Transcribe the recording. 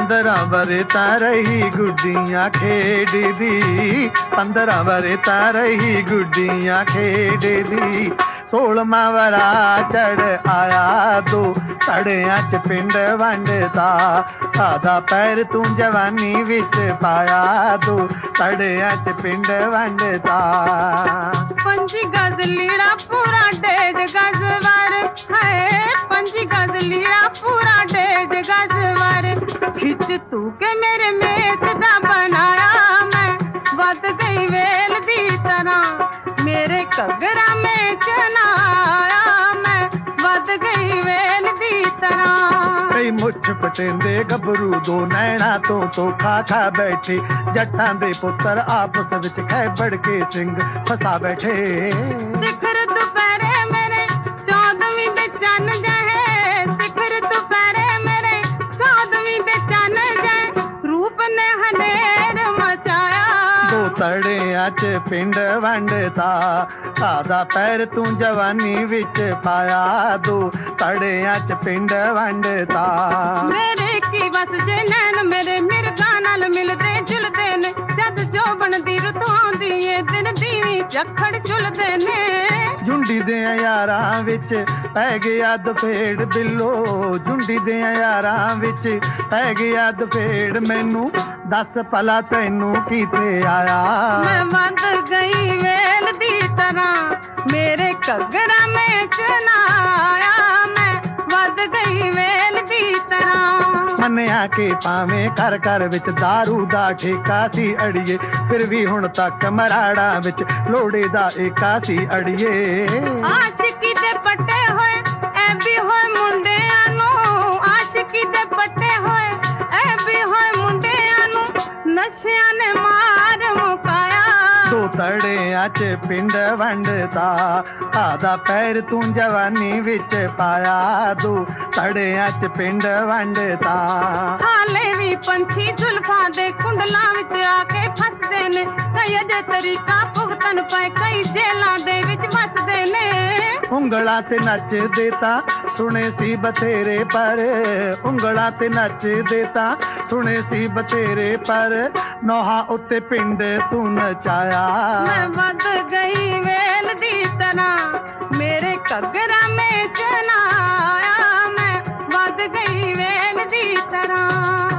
15 ਵਰੇ ਤਾਂ ਰਹੀ ਗੁੱਡੀਆਂ ਖੇਡਦੀ, 15 ਵਰੇ ਤਾਂ ਰਹੀ ਗੁੱਡੀਆਂ ਖੇਡਦੀ। 16ਵਾਂ ਵਰਾ ਚੜ ਆਇਆ ਦੋ ਧੜਿਆਂ ਚ ਪਿੰਡ ਵੰਡਦਾ। ਸਾਦਾ ਪੈਰ ਤੂੰ ਜਵਾਨੀ ਵਿੱਚ ਪਾਇਆ ਦੋ ਧੜਿਆਂ ਚ ਪਿੰਡ ਵੰਡਦਾ। 5 ਗਜ਼ ਲੀੜਾ ਪੂਰਾ 1.5 ਗਜ਼ ਵਾਰ ਹੈ, 5 ਗਜ਼ ਲੀੜਾ ਪੂਰਾ 1.5 ਗਜ਼ ਵਾਰ। ਖਿੱਚ ਤੂੰ ਕੇ ਮੇਰੇ ਮੇਚ ਦਾ ਬਣਾਇਆ ਮੈਂ, ਵੱਧ ਗਈ ਵੇਲ ਦੀ ਤਰ੍ਹਾਂ ਮੇਰੇ ਘੱਗਰਾ ਮੇਚ ਨਾ ਆਇਆ ਮੈਂ, ਵੱਧ ਗਈ ਵੇਲ ਦੀ ਤਰ੍ਹਾਂ। ਕਈ ਮੁੱਛ ਪਟੇਂਦੇ ਗੱਭਰੂ ਦੋ ਨੈਣਾ ਤੋਂ ਖਾ ਖਾ ਬੈਠੇ। ਜੱਟਾਂ ਦੇ ਪੁੱਤਰ ਆਪਸ ਵਿੱਚ ਖੈਬੜ ਕੇ ਸਿੰਘ ਫਸਾ ਬੈਠੇ। ਸਿਖਰ ਦੁਪਹਿਰੇ ਮੇਰੇ 14ਵੀਂ ਦੇ ਚੰਨ ਜਹੇ, ਸਿਖਰ ਦੁਪਹਿਰੇ ਮੇਰੇ 14ਵੀਂ ਦੇ ਚੰਨ ਜਹੇ। ਰੂਪ ਨੇ ਹਨੇਰ ਮਚਾਇਆ ਦੋ ਧੜਿਆਂ ਚ ਪਿੰਡ ਵੰਡਦਾ। ਸਾਦਾ ਪੈਰ ਤੂੰ ਜਵਾਨੀ ਵਿੱਚ ਪਾਇਆ ਦੋ ਧੜਿਆਂ ਚ ਪਿੰਡ ਵੰਡਦਾ। ਮੇਰੇ ਕੀ ਬਸ ਜੇ ਨੈਣ ਮੇਰੇ ਮਿਰਗਾਂ ਨਾਲ ਮਿਲਦੇ ਜੁਲਦੇ ਨੇ। ਜਦ ਜੋਬਨ ਦੀ ਰੁੱਤ ਆਉਂਦੀ ਏ ਦਿਨ ਦੀਵੀਂ ਝੱਖੜ ਝੁਲਦੇ ਨੇ। ਝੁੰਡੀ ਦੇ ਯਾਰਾਂ ਵਿੱਚ ਪੈ ਗਿਆ ਦਫੇੜ ਬਿੱਲੋ, ਝੁੰਡੀ ਦੇ ਯਾਰਾਂ ਵਿੱਚ ਪੈ ਗਿਆ ਦਫੇੜ। ਮੈਨੂੰ ਦੱਸ ਭਲਾ ਤੈਨੂੰ ਕਿਤੇ ਆਇਆ। ਮੈਂ ਵੱਧ ਗਈ ਵੇਲ ਦੀ ਤਰ੍ਹਾਂ ਮੇਰੇ ਘੱਗਰਾ ਮੇਚ ਨਾ ਆਇਆ ਮੈਂ, ਵੱਧ ਗਈ ਵੇਲ ਦੀ ਤਰ੍ਹਾਂ। ਮੰਨਿਆ ਕਿ ਭਾਵੇਂ ਘਰ ਘਰ ਵਿੱਚ ਦਾਰੂ ਦਾ ਠੇਕਾ ਸੀ ਅੜੀਏ, ਫਿਰ ਵੀ ਹੁਣ ਤੱਕ ਮਰਾੜਾ ਵਿੱਚ ਲੋੜੇ ਦਾ ਏਕਾ ਸੀ ਅੜੀਏ। ਆਸ਼ਿਕੀ ਦੇ ਪੱਟੇ ਹੋਏ ਐ ਵੀ ਹੋਏ ਮੁੰਡਿਆਂ ਨੂੰ, ਆਸ਼ਿਕੀ ਦੇ ਪੱਟੇ ਹੋਏ ਐ ਵੀ ਹੋਏ ਮੁੰਡਿਆਂ ਨੂੰ। ਨਸ਼ਿਆਂ ਨੇ ਮਾਰ ਮੁਕਾਇਆ ਦੋ ਧੜਿਆਂ ਚ ਪਿੰਡ ਵੰਡਦਾ। ਸਾਦਾ ਪੈਰ ਤੂੰ ਜਵਾਨੀ ਵਿੱਚ ਪਾਇਆ ਦੋ ਧੜਿਆਂ ਚ ਪਿੰਡ ਵੰਡਦਾ। ਹਾਲੇ ਵੀ ਪੰਛੀ ਜ਼ੁਲਫਾਂ ਦੇ ਕੁੰਡਲਾਂ ਵਿੱਚ ਆ ਕੇ ਫਸਦੇ ਨੇ। ਕਈ ਅਜੇ ਤਰੀਕਾ ਭੁਗਤਣ ਪਏ, ਕਈ ਜੇਲਾਂ ਦੇ ਵਿੱਚ ਵਸਦੇ ਨੇ। ਉਂਗਲਾਂ ਤੇ ਨੱਚਦੇ ਤਾਂ ਸੁਣੇ ਸੀ ਬਥੇਰੇ ਪਰ, ਉਂਗਲਾਂ ਤੇ ਨੱਚਦੇ ਤਾਂ ਸੁਣੇ ਸੀ ਬਥੇਰੇ ਪਰ। ਨੋਹਾਂ ਉੱਤੇ ਪਿੰਡ ਤੂੰ ਨਚਾਇਆ। ਮੈਂ ਵੱਧ ਗਈ ਵੇਲ ਦੀ ਤਰ੍ਹਾਂ ਮੇਰੇ ਘੱਗਰਾ ਮੇਚ ਨਾ ਆਇਆ ਮੈਂ, ਵੱਧ ਗਈ ਵੇਲ ਦੀ ਤਰ੍ਹਾਂ।